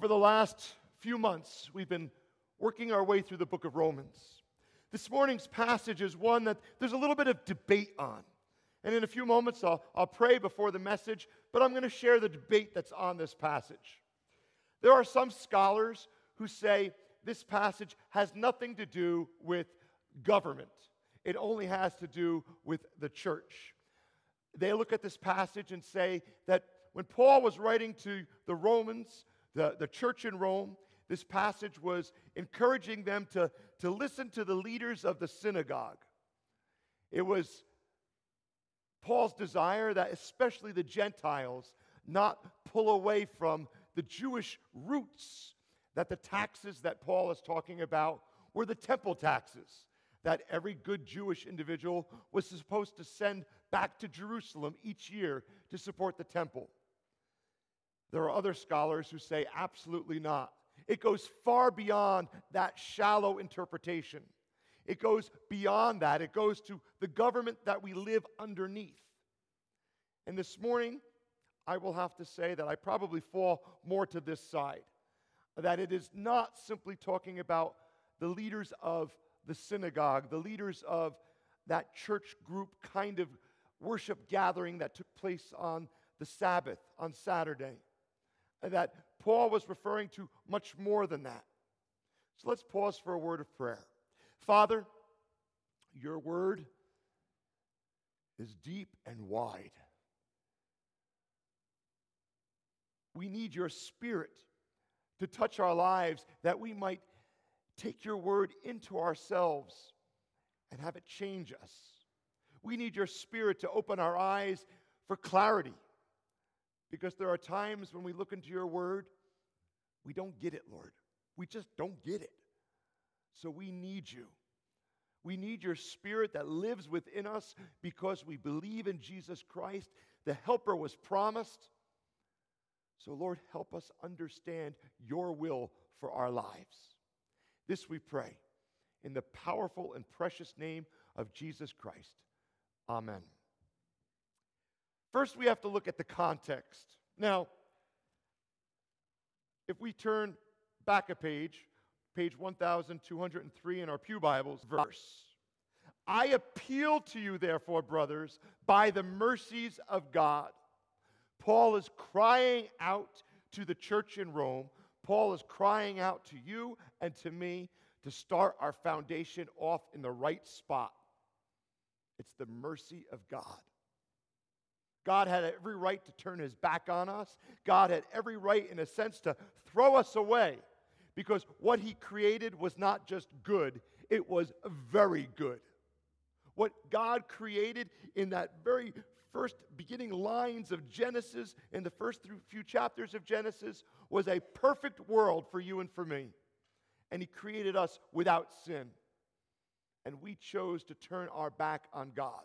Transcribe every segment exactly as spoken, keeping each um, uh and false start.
over the last few months, we've been working our way through the book of Romans. This morning's passage is one that there's a little bit of debate on. And in a few moments, I'll, I'll pray before the message, but I'm going to share the debate that's on this passage. There are some scholars who say this passage has nothing to do with government. It only has to do with the church. They look at this passage and say that when Paul was writing to the Romans, the, the church in Rome, this passage was encouraging them to, to listen to the leaders of the synagogue. It was Paul's desire that especially the Gentiles not pull away from the Jewish roots, that the taxes that Paul is talking about were the temple taxes that every good Jewish individual was supposed to send back to Jerusalem each year to support the temple. There are other scholars who say absolutely not. It goes far beyond that shallow interpretation. It goes beyond that. It goes to the government that we live underneath. And this morning, I will have to say that I probably fall more to this side, that it is not simply talking about the leaders of the synagogue, the leaders of that church group kind of worship gathering that took place on the Sabbath, on Saturday, and that Paul was referring to much more than that. So let's pause for a word of prayer. Father, your word is deep and wide. We need your Spirit to touch our lives that we might take your word into ourselves and have it change us. We need your Spirit to open our eyes for clarity, because there are times when we look into your word, we don't get it, Lord. We just don't get it. So we need you. We need your Spirit that lives within us because we believe in Jesus Christ. The Helper was promised. So, Lord, help us understand your will for our lives. This we pray in the powerful and precious name of Jesus Christ. Amen. First, we have to look at the context. Now, if we turn back a page, page one thousand two hundred three in our Pew Bibles, verse, I appeal to you, therefore, brothers, by the mercies of God. Paul is crying out to the church in Rome. Paul is crying out to you and to me to start our foundation off in the right spot. It's the mercy of God. God had every right to turn his back on us. God had every right, in a sense, to throw us away, because what he created was not just good, it was very good. What God created in that very first beginning lines of Genesis, in the first few chapters of Genesis, was a perfect world for you and for me. And he created us without sin. And we chose to turn our back on God.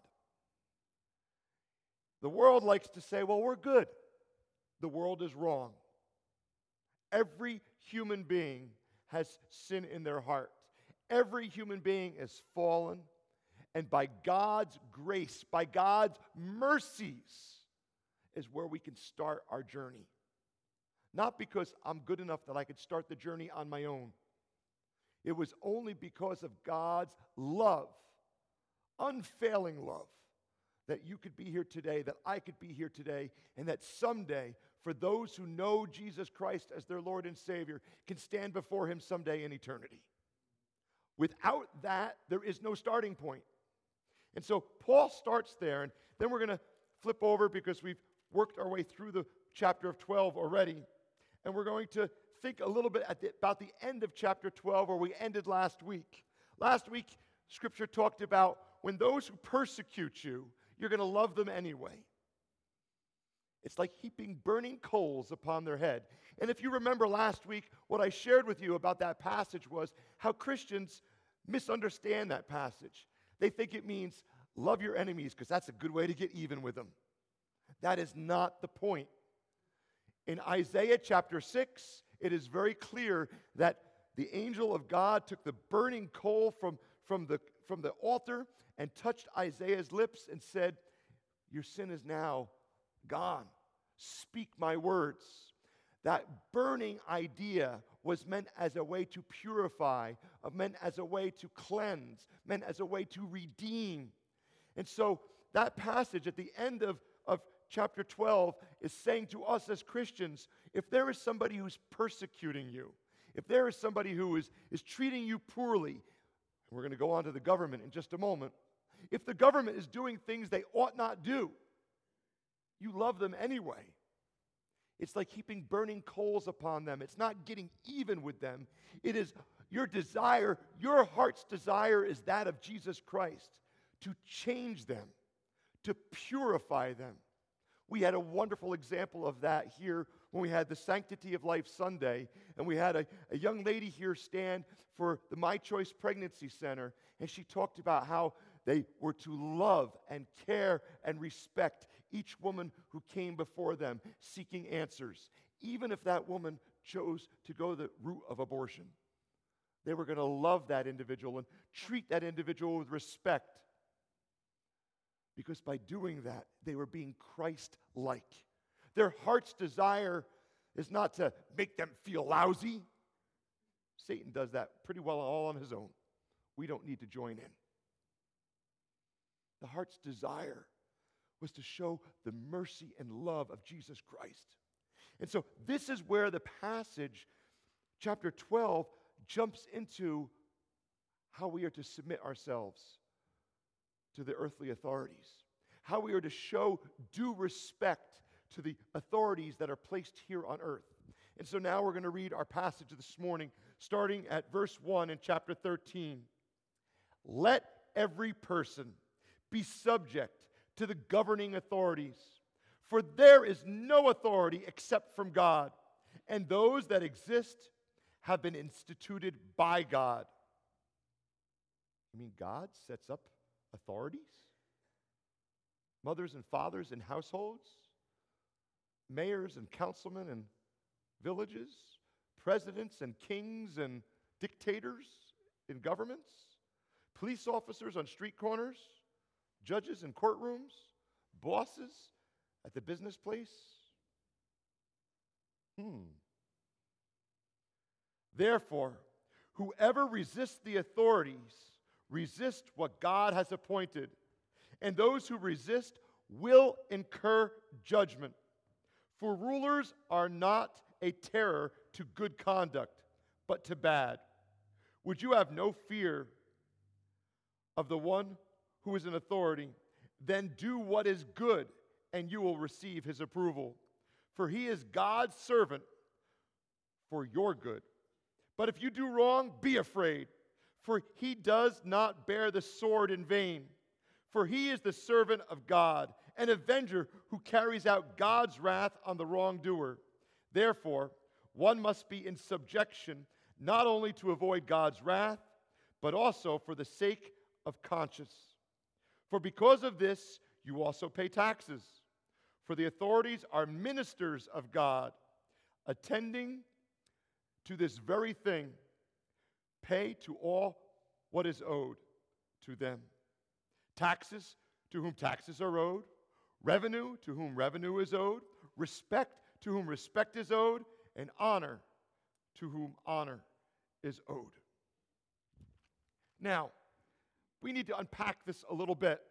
The world likes to say, well, we're good. The world is wrong. Every human being has sin in their heart. Every human being is fallen. And by God's grace, by God's mercies, is where we can start our journey. Not because I'm good enough that I could start the journey on my own. It was only because of God's love, unfailing love, that you could be here today, that I could be here today, and that someday, for those who know Jesus Christ as their Lord and Savior, can stand before him someday in eternity. Without that, there is no starting point. And so Paul starts there, and then we're going to flip over because we've worked our way through the chapter of twelve already, and we're going to think a little bit at the, about the end of chapter twelve, where we ended last week. Last week, Scripture talked about when those who persecute you, you're going to love them anyway. It's like heaping burning coals upon their head. And if you remember last week, what I shared with you about that passage was how Christians misunderstand that passage. They think it means love your enemies because that's a good way to get even with them. That is not the point. In Isaiah chapter six, it is very clear that the angel of God took the burning coal from, from, the, from the altar and touched Isaiah's lips and said, your sin is now gone. Speak my words. That burning idea was meant as a way to purify, uh, meant as a way to cleanse, meant as a way to redeem. And so that passage at the end of, of chapter twelve is saying to us as Christians, if there is somebody who's persecuting you, if there is somebody who is, is treating you poorly, we're going to go on to the government in just a moment, if the government is doing things they ought not do, you love them anyway. It's like heaping burning coals upon them. It's not getting even with them. It is your desire, your heart's desire is that of Jesus Christ, to change them, to purify them. We had a wonderful example of that here when we had the Sanctity of Life Sunday, and we had a, a young lady here stand for the My Choice Pregnancy Center, and she talked about how they were to love and care and respect each woman who came before them seeking answers, even if that woman chose to go the route of abortion. They were going to love that individual and treat that individual with respect, because by doing that, they were being Christ-like. Their heart's desire is not to make them feel lousy. Satan does that pretty well all on his own. We don't need to join in. The heart's desire was to show the mercy and love of Jesus Christ. And so this is where the passage, chapter twelve, jumps into how we are to submit ourselves to the earthly authorities, how we are to show due respect to the authorities that are placed here on earth. And so now we're going to read our passage this morning, starting at verse one in chapter thirteen. Let every person be subject to the governing authorities, for there is no authority except from God, and those that exist have been instituted by God. I mean, God sets up authorities? Mothers and fathers in households? Mayors and councilmen in villages? Presidents and kings and dictators in governments? Police officers on street corners? Judges in courtrooms? Bosses at the business place? Hmm. Therefore, whoever resists the authorities resist what God has appointed, and those who resist will incur judgment. For rulers are not a terror to good conduct, but to bad. Would you have no fear of the one who is in authority? Then do what is good, and you will receive his approval. For he is God's servant for your good. But if you do wrong, be afraid, for he does not bear the sword in vain. For he is the servant of God, an avenger who carries out God's wrath on the wrongdoer. Therefore, one must be in subjection, not only to avoid God's wrath, but also for the sake of conscience. For because of this, you also pay taxes. For the authorities are ministers of God, attending to this very thing. Pay to all what is owed to them. Taxes to whom taxes are owed, revenue to whom revenue is owed, respect to whom respect is owed, and honor to whom honor is owed. Now, we need to unpack this a little bit.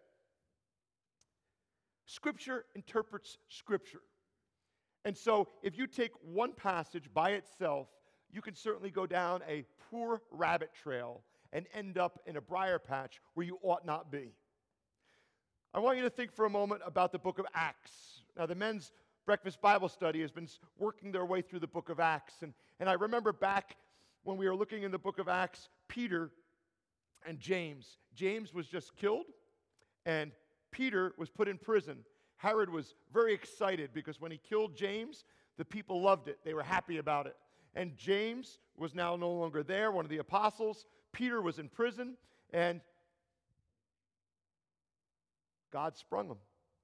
Scripture interprets Scripture. And so, if you take one passage by itself, you can certainly go down a poor rabbit trail and end up in a briar patch where you ought not be. I want you to think for a moment about the book of Acts. Now, the men's breakfast Bible study has been working their way through the book of Acts. And, and I remember back when we were looking in the book of Acts, Peter and James. James was just killed, and Peter was put in prison. Herod was very excited because when he killed James, the people loved it. They were happy about it. And James was now no longer there, one of the apostles. Peter was in prison, and God sprung him.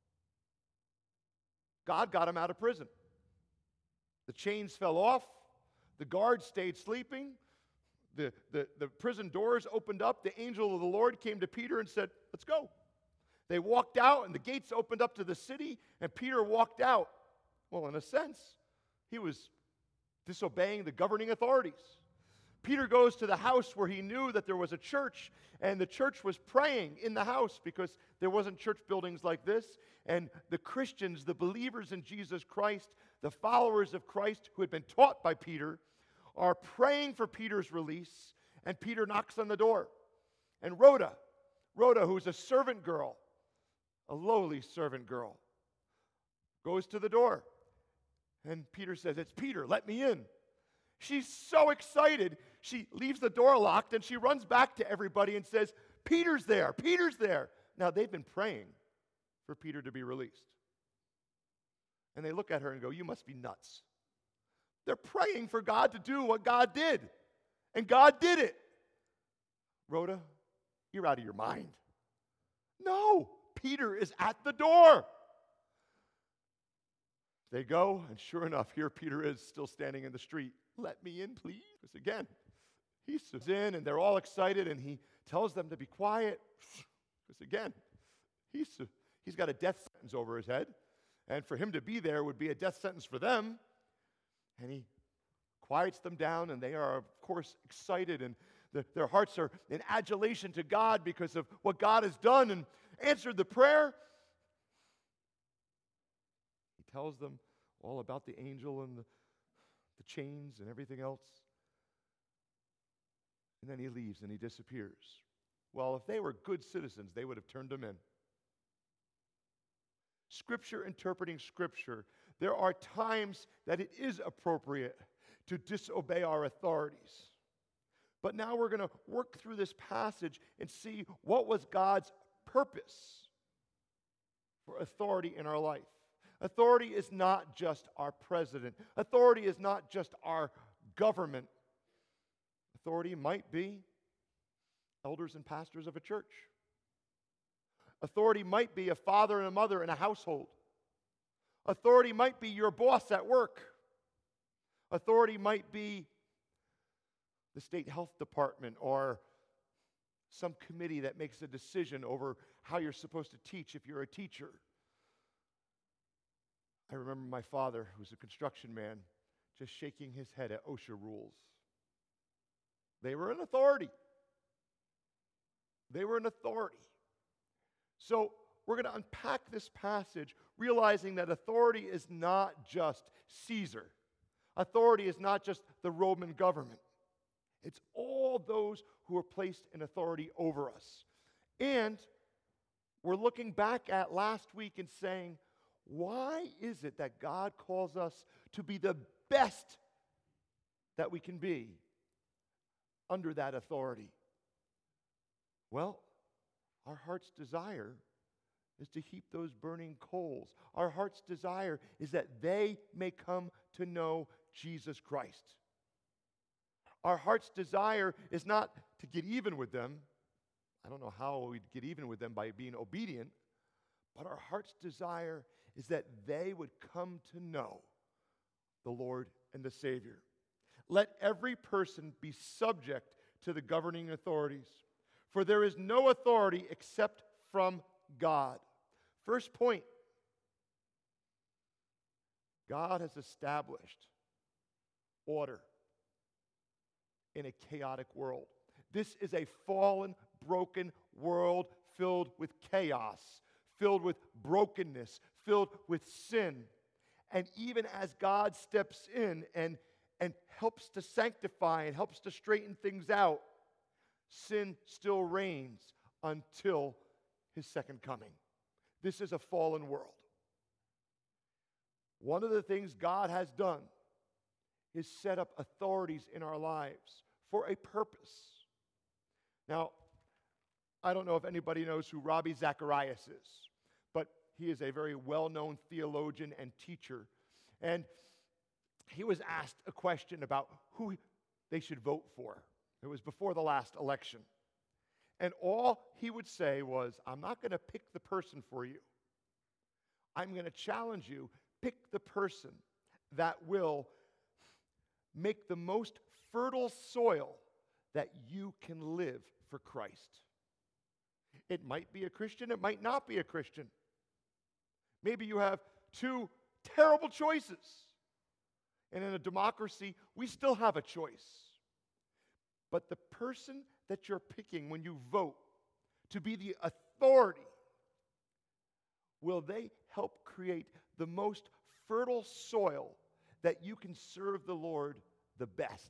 God got him out of prison. The chains fell off. The guards stayed sleeping. The, the, the prison doors opened up. The angel of the Lord came to Peter and said, "Let's go." They walked out, and the gates opened up to the city, and Peter walked out. Well, in a sense, he was disobeying the governing authorities. Peter goes to the house where he knew that there was a church, and the church was praying in the house because there wasn't church buildings like this. And the Christians, the believers in Jesus Christ, the followers of Christ who had been taught by Peter, are praying for Peter's release, and Peter knocks on the door. And Rhoda, Rhoda, who's a servant girl, a lowly servant girl, goes to the door. And Peter says, "It's Peter, let me in." She's so excited, she leaves the door locked and she runs back to everybody and says, "Peter's there, Peter's there." Now, they've been praying for Peter to be released. And they look at her and go, "You must be nuts." They're praying for God to do what God did. And God did it. Rhoda, you're out of your mind. No, Peter is at the door. They go, and sure enough, here Peter is still standing in the street. "Let me in, please." Because again, he sits in, and they're all excited, and he tells them to be quiet. Because again, he's, he's got a death sentence over his head, and for him to be there would be a death sentence for them. And he quiets them down, and they are, of course, excited, and the, their hearts are in adulation to God because of what God has done and answered the prayer. He tells them all about the angel and the, the chains and everything else. And then he leaves and he disappears. Well, if they were good citizens, they would have turned him in. Scripture interpreting Scripture, there are times that it is appropriate to disobey our authorities. But now we're going to work through this passage and see what was God's purpose for authority in our life. Authority is not just our president. Authority is not just our government. Authority might be elders and pastors of a church. Authority might be a father and a mother in a household. Authority might be your boss at work. Authority might be the state health department or some committee that makes a decision over how you're supposed to teach if you're a teacher. I remember my father, who was a construction man, just shaking his head at OSHA rules. They were an authority. They were an authority. So we're going to unpack this passage, realizing that authority is not just Caesar. Authority is not just the Roman government. It's all those who are placed in authority over us. And we're looking back at last week and saying, why is it that God calls us to be the best that we can be under that authority? Well, our heart's desire is to heap those burning coals. Our heart's desire is that they may come to know Jesus Christ. Our heart's desire is not to get even with them. I don't know how we'd get even with them by being obedient, but our heart's desire is that they would come to know the Lord and the Savior. Let every person be subject to the governing authorities, for there is no authority except from God. First point, God has established order in a chaotic world. This is a fallen, broken world filled with chaos, filled with brokenness, filled with sin. And even as God steps in and, and helps to sanctify and helps to straighten things out, sin still reigns until his second coming. This is a fallen world. One of the things God has done is set up authorities in our lives for a purpose. Now, I don't know if anybody knows who Ravi Zacharias is, but he is a very well-known theologian and teacher. And he was asked a question about who they should vote for. It was before the last election. And all he would say was, I'm not going to pick the person for you. I'm going to challenge you, pick the person that will make the most fertile soil that you can live for Christ. It might be a Christian, it might not be a Christian. Maybe you have two terrible choices. And in a democracy, we still have a choice. But the person that you're picking when you vote to be the authority, will they help create the most fertile soil that you can serve the Lord the best?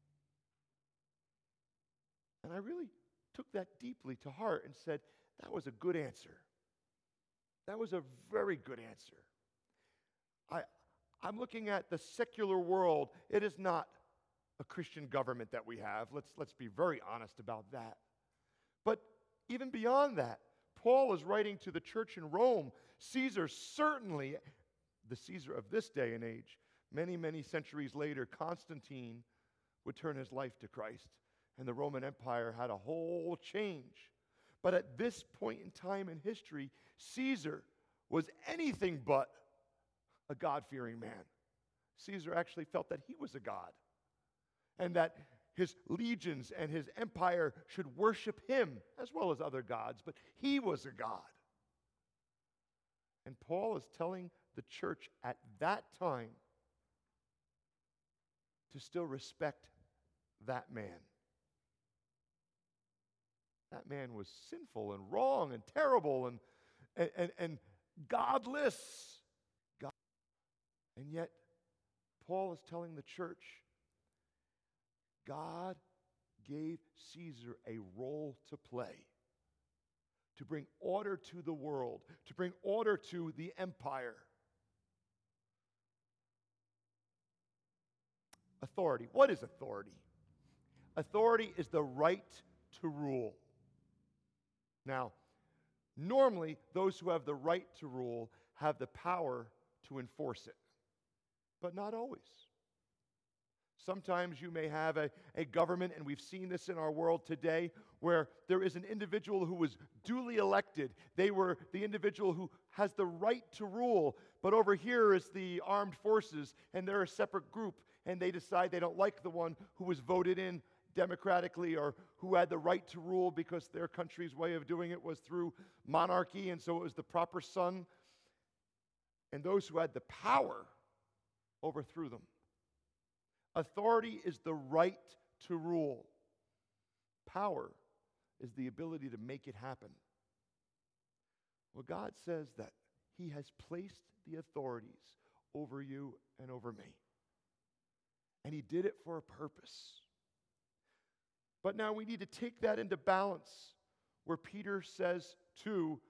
And I really took that deeply to heart and said, that was a good answer. That was a very good answer. I, I'm looking at the secular world. It is not a Christian government that we have. Let's, let's be very honest about that. But even beyond that, Paul is writing to the church in Rome. Caesar, certainly the Caesar of this day and age, many, many centuries later, Constantine would turn his life to Christ, and the Roman Empire had a whole change. But at this point in time in history, Caesar was anything but a God-fearing man. Caesar actually felt that he was a god, and that his legions and his empire should worship him as well as other gods, but he was a god. And Paul is telling the church at that time to still respect that man. That man was sinful and wrong and terrible and, and, and, and godless. God. And yet, Paul is telling the church, God gave Caesar a role to play, to bring order to the world, to bring order to the empire. Authority. What is authority? Authority is the right to rule. Now, normally, those who have the right to rule have the power to enforce it, but not always. Sometimes you may have a, a government, and we've seen this in our world today, where there is an individual who was duly elected. They were the individual who has the right to rule, but over here is the armed forces, and they're a separate group, and they decide they don't like the one who was voted in democratically or who had the right to rule because their country's way of doing it was through monarchy, and so it was the proper son. And those who had the power overthrew them. Authority is the right to rule. Power is the ability to make it happen. Well, God says that He has placed the authorities over you and over me. And He did it for a purpose. But now we need to take that into balance, where Peter says to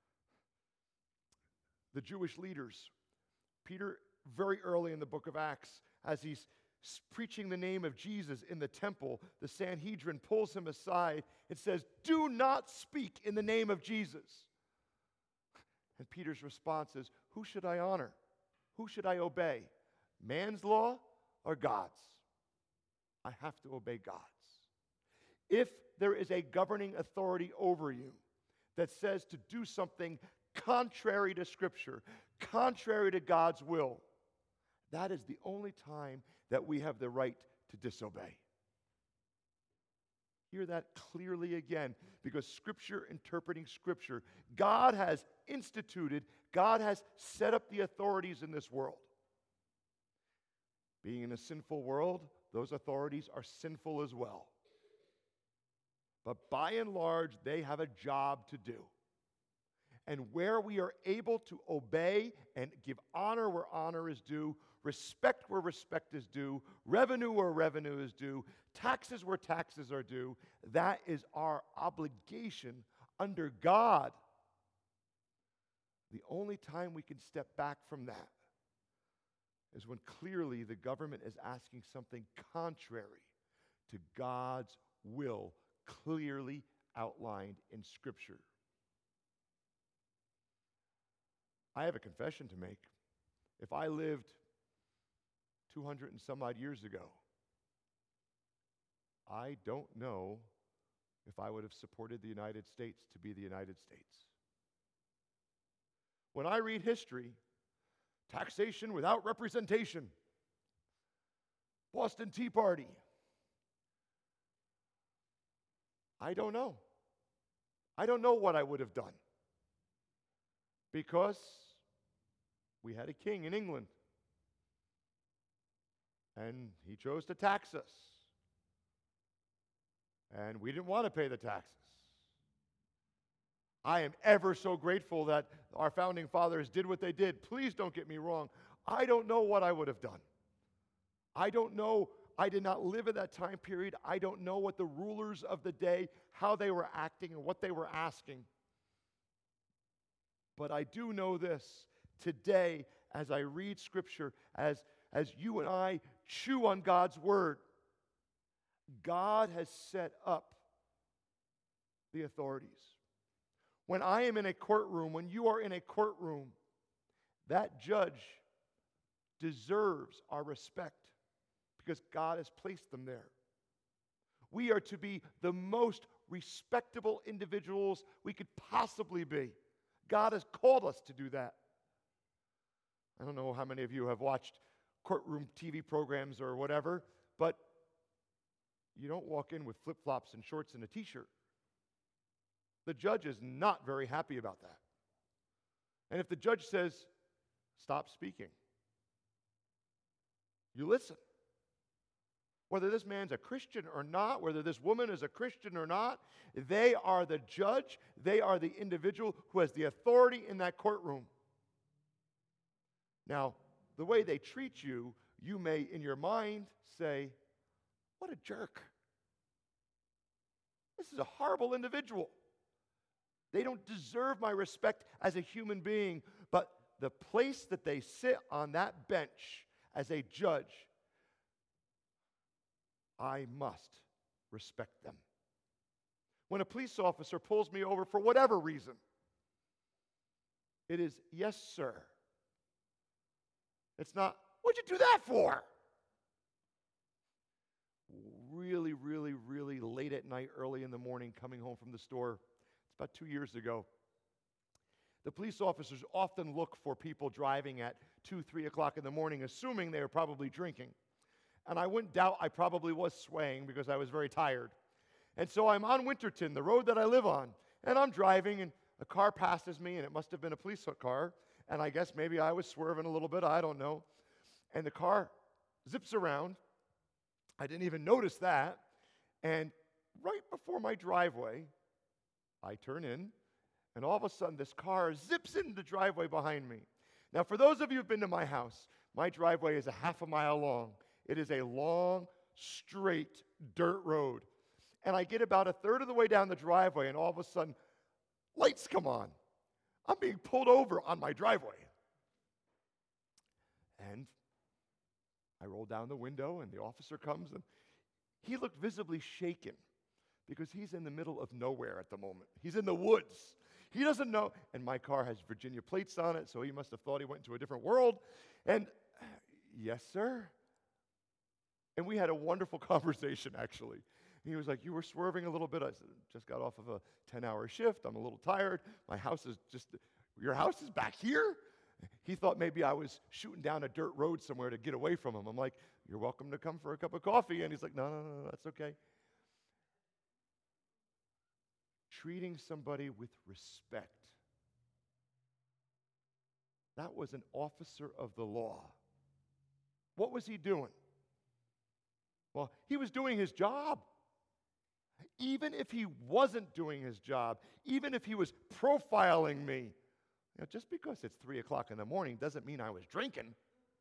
the Jewish leaders, Peter, very early in the book of Acts, as he's preaching the name of Jesus in the temple, the Sanhedrin pulls him aside and says, "Do not speak in the name of Jesus." And Peter's response is, "Who should I honor? Who should I obey? Man's law or God's? I have to obey God's." If there is a governing authority over you that says to do something contrary to Scripture, contrary to God's will, that is the only time that we have the right to disobey. Hear that clearly again, because Scripture interpreting Scripture, God has instituted, God has set up the authorities in this world. Being in a sinful world, those authorities are sinful as well. But by and large, they have a job to do. And where we are able to obey and give honor where honor is due, respect where respect is due, revenue where revenue is due, taxes where taxes are due, that is our obligation under God. The only time we can step back from that is when clearly the government is asking something contrary to God's will, clearly outlined in Scripture. I have a confession to make. If I lived two hundred and some odd years ago, I don't know if I would have supported the United States to be the United States. When I read history, taxation without representation, Boston Tea Party, I don't know. I don't know what I would have done, because we had a king in England. and he chose to tax us. And we didn't want to pay the taxes. I am ever so grateful that our founding fathers did what they did. Please don't get me wrong. I don't know what I would have done. I don't know. I did not live in that time period. I don't know what the rulers of the day, how they were acting and what they were asking. But I do know this. Today, as I read Scripture, as, as you and I chew on God's Word, God has set up the authorities. When I am in a courtroom, when you are in a courtroom, that judge deserves our respect because God has placed them there. We are to be the most respectable individuals we could possibly be. God has called us to do that. I don't know how many of you have watched courtroom T V programs or whatever, but you don't walk in with flip-flops and shorts and a t-shirt. The judge is not very happy about that. And if the judge says, stop speaking, you listen. Whether this man's a Christian or not, whether this woman is a Christian or not, they are the judge. They are the individual who has the authority in that courtroom. Now, the way they treat you, you may, in your mind, say, what a jerk. This is a horrible individual. They don't deserve my respect as a human being, but the place that they sit on that bench as a judge, I must respect them. When a police officer pulls me over for whatever reason, it is, yes, sir. It's not, what'd you do that for? Really, really, really late at night, early in the morning, coming home from the store. It's about two years ago. The police officers often look for people driving at two, three o'clock in the morning, assuming they are probably drinking. And I wouldn't doubt I probably was swaying because I was very tired. And so I'm on Winterton, the road that I live on, and I'm driving, and a car passes me, and it must have been a police car, and I guess maybe I was swerving a little bit, I don't know. And the car zips around. I didn't even notice that. And right before my driveway, I turn in, and all of a sudden this car zips into the driveway behind me. Now, for those of you who've been to my house, my driveway is a half a mile long. It is a long, straight dirt road. And I get about a third of the way down the driveway, and all of a sudden, lights come on. I'm being pulled over on my driveway. And I roll down the window, and the officer comes, and he looked visibly shaken because he's in the middle of nowhere at the moment. He's in the woods. He doesn't know. And my car has Virginia plates on it, so he must have thought he went into a different world. And, yes, sir. And we had a wonderful conversation, actually. He was like, you were swerving a little bit. I said, just got off of a ten-hour shift. I'm a little tired. My house is just, your house is back here? He thought maybe I was shooting down a dirt road somewhere to get away from him. I'm like, you're welcome to come for a cup of coffee. And he's like, no, no, no, no, that's okay. Treating somebody with respect. That was an officer of the law. What was he doing? Well, he was doing his job. Even if he wasn't doing his job, even if he was profiling me, you know, just because it's three o'clock in the morning doesn't mean I was drinking.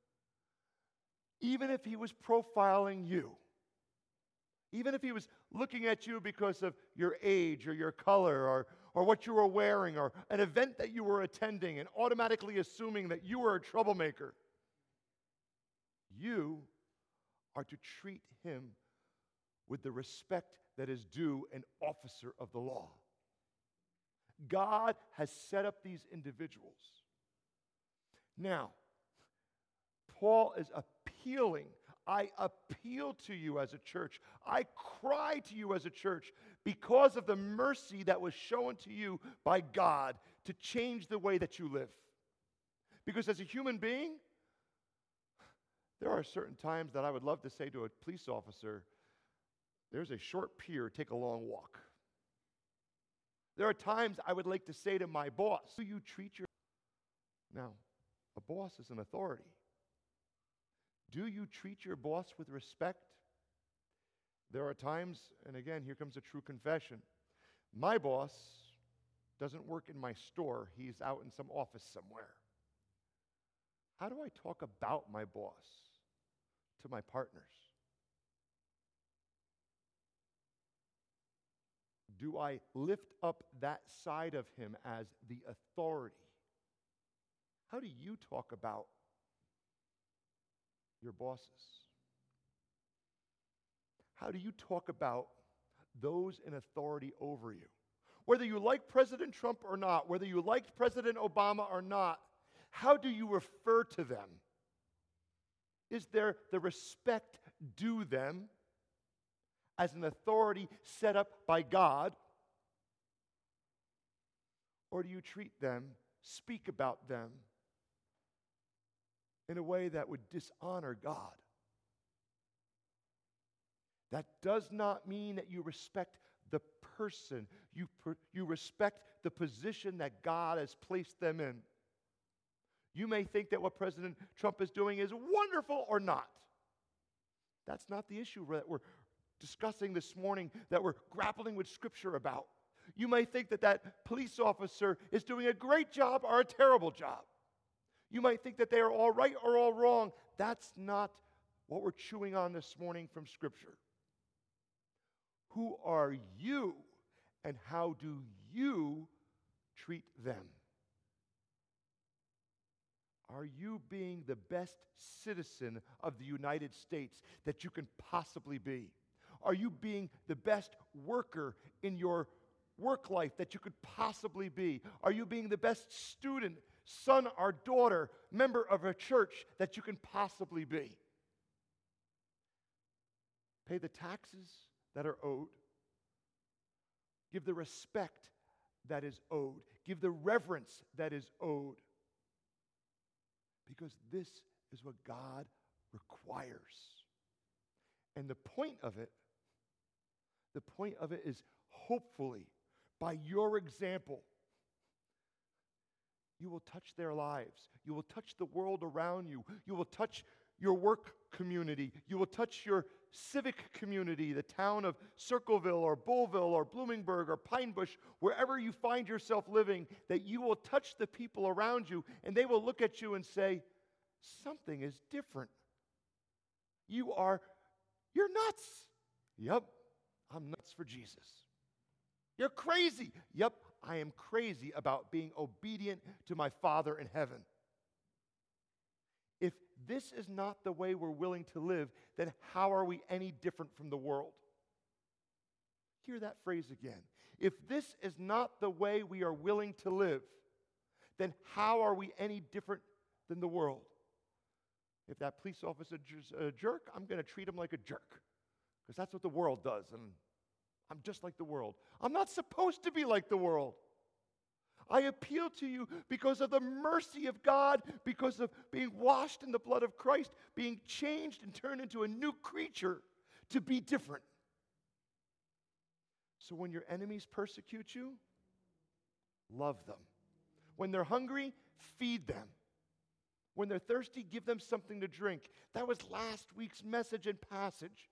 Even if he was profiling you, even if he was looking at you because of your age or your color or, or what you were wearing or an event that you were attending and automatically assuming that you were a troublemaker, you are to treat him with the respect that is due an officer of the law. God has set up these individuals. Now, Paul is appealing. I appeal to you as a church. I cry to you as a church because of the mercy that was shown to you by God to change the way that you live. Because as a human being, there are certain times that I would love to say to a police officer, there's a short pier, take a long walk. There are times I would like to say to my boss, do you treat your... Now, a boss is an authority. Do you treat your boss with respect? There are times, and again, here comes a true confession. My boss doesn't work in my store. He's out in some office somewhere. How do I talk about my boss to my partners? Do I lift up that side of him as the authority? How do you talk about your bosses? How do you talk about those in authority over you? Whether you like President Trump or not, whether you liked President Obama or not, how do you refer to them? Is there the respect due them as an authority set up by God? Or do you treat them, speak about them in a way that would dishonor God? That does not mean that you respect the person. You, per, you respect the position that God has placed them in. You may think that what President Trump is doing is wonderful or not. That's not the issue that we're discussing this morning, that we're grappling with Scripture about. You may think that that police officer is doing a great job or a terrible job. You might think that they are all right or all wrong. That's not what we're chewing on this morning from Scripture. Who are you, and how do you treat them? Are you being the best citizen of the United States that you can possibly be? Are you being the best worker in your work life that you could possibly be? Are you being the best student, son or daughter, member of a church that you can possibly be? Pay the taxes that are owed. Give the respect that is owed. Give the reverence that is owed. Because this is what God requires. And the point of it, the point of it is hopefully, by your example, you will touch their lives. You will touch the world around you. You will touch your work community. You will touch your civic community, the town of Circleville or Bullville or Bloomingburg or Pine Bush, wherever you find yourself living, that you will touch the people around you and they will look at you and say, something is different. You are, you're nuts. Yep, I'm nuts for Jesus. You're crazy. Yep, I am crazy about being obedient to my Father in heaven. If this is not the way we're willing to live, then how are we any different from the world? Hear that phrase again. If this is not the way we are willing to live, then how are we any different than the world? If that police officer is a jerk, I'm going to treat him like a jerk, because that's what the world does, and I'm just like the world. I'm not supposed to be like the world. I appeal to you because of the mercy of God, because of being washed in the blood of Christ, being changed and turned into a new creature to be different. So when your enemies persecute you, love them. When they're hungry, feed them. When they're thirsty, give them something to drink. That was last week's message and passage.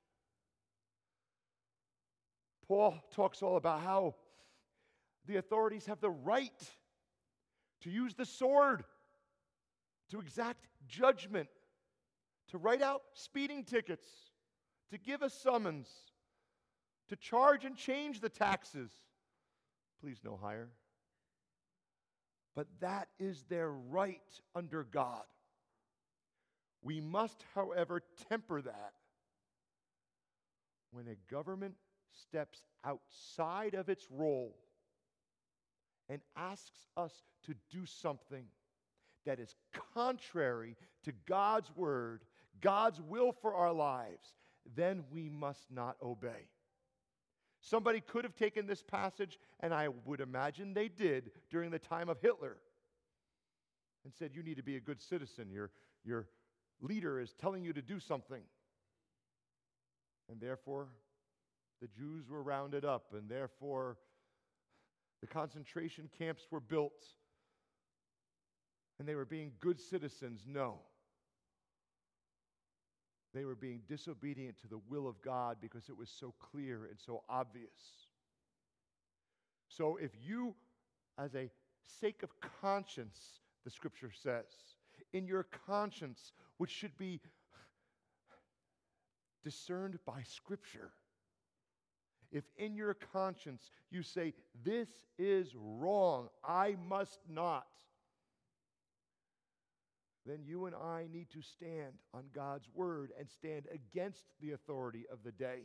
Paul talks all about how the authorities have the right to use the sword, to exact judgment, to write out speeding tickets, to give a summons, to charge and change the taxes. Please, no higher. But that is their right under God. We must, however, temper that. When a government steps outside of its role and asks us to do something that is contrary to God's word, God's will for our lives, then we must not obey. Somebody could have taken this passage, and I would imagine they did during the time of Hitler, and said, you need to be a good citizen. Your, your leader is telling you to do something. And therefore, the Jews were rounded up, and therefore, the concentration camps were built, and they were being good citizens. No. They were being disobedient to the will of God because it was so clear and so obvious. So if you, as a sake of conscience, the Scripture says, in your conscience, which should be discerned by Scripture, if in your conscience you say, this is wrong, I must not, then you and I need to stand on God's word and stand against the authority of the day.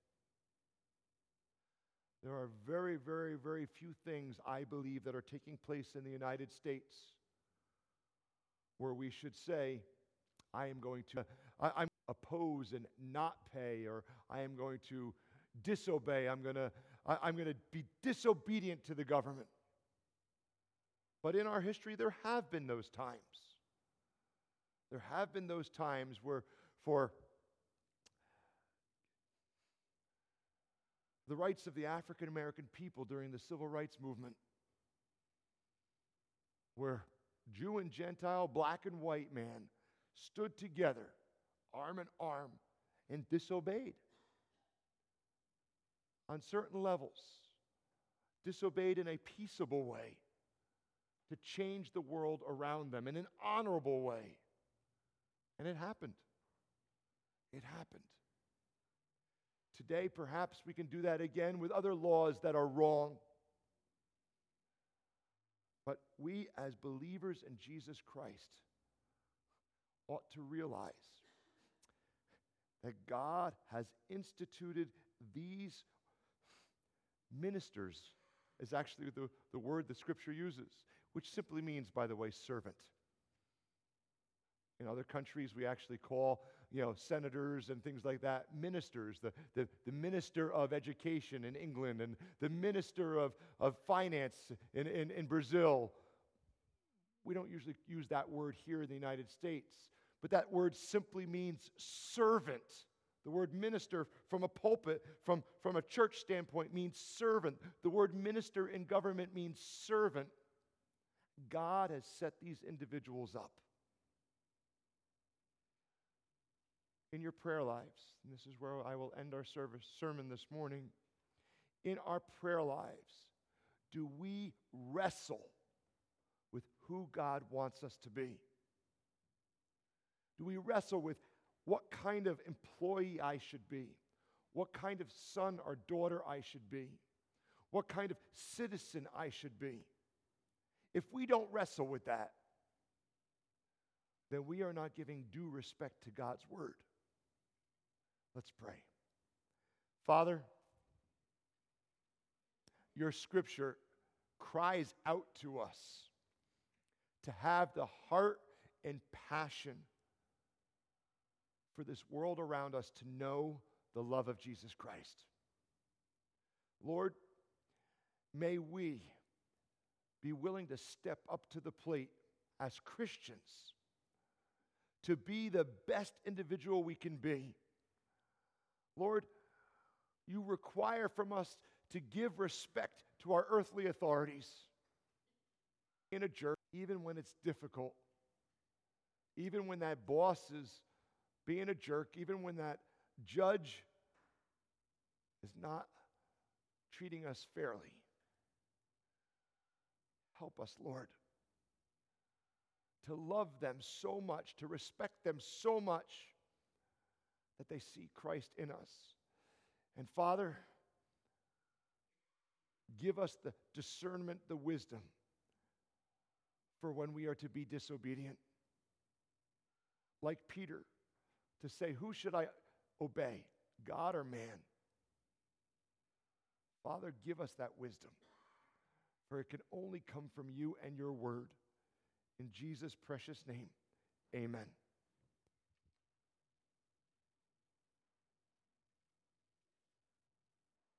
There are very, very, very few things, I believe, that are taking place in the United States where we should say, I am going to I, I'm oppose and not pay, or I am going to disobey. I'm going to I, I'm going to be disobedient to the government. But in our history, there have been those times. There have been those times where, for the rights of the African American people during the Civil Rights Movement, where Jew and Gentile, black and white man stood together, arm in arm, and disobeyed on certain levels, disobeyed in a peaceable way to change the world around them in an honorable way. And it happened. It happened. Today, perhaps we can do that again with other laws that are wrong. But we, as believers in Jesus Christ, ought to realize that God has instituted these ministers, is actually the, the word the Scripture uses, which simply means, by the way, servant. In other countries, we actually call, you know, senators and things like that ministers. The, the, the minister of education in England and the minister of, of finance in, in, in Brazil. We don't usually use that word here in the United States, but that word simply means servant. The word minister from a pulpit, from, from a church standpoint, means servant. The word minister in government means servant. God has set these individuals up. In your prayer lives, and this is where I will end our service sermon this morning, in our prayer lives, do we wrestle with who God wants us to be? Do we wrestle with what kind of employee I should be? What kind of son or daughter I should be? What kind of citizen I should be? If we don't wrestle with that, then we are not giving due respect to God's word. Let's pray. Father, your Scripture cries out to us to have the heart and passion for this world around us to know the love of Jesus Christ. Lord, may we be willing to step up to the plate as Christians to be the best individual we can be. Lord, you require from us to give respect to our earthly authorities. In a jerk, even when it's difficult, even when that boss is being a jerk, even when that judge is not treating us fairly. Help us, Lord, to love them so much, to respect them so much, that they see Christ in us. And Father, give us the discernment, the wisdom for when we are to be disobedient. Like Peter, to say, who should I obey, God or man? Father, give us that wisdom, for it can only come from you and your word. In Jesus' precious name, amen.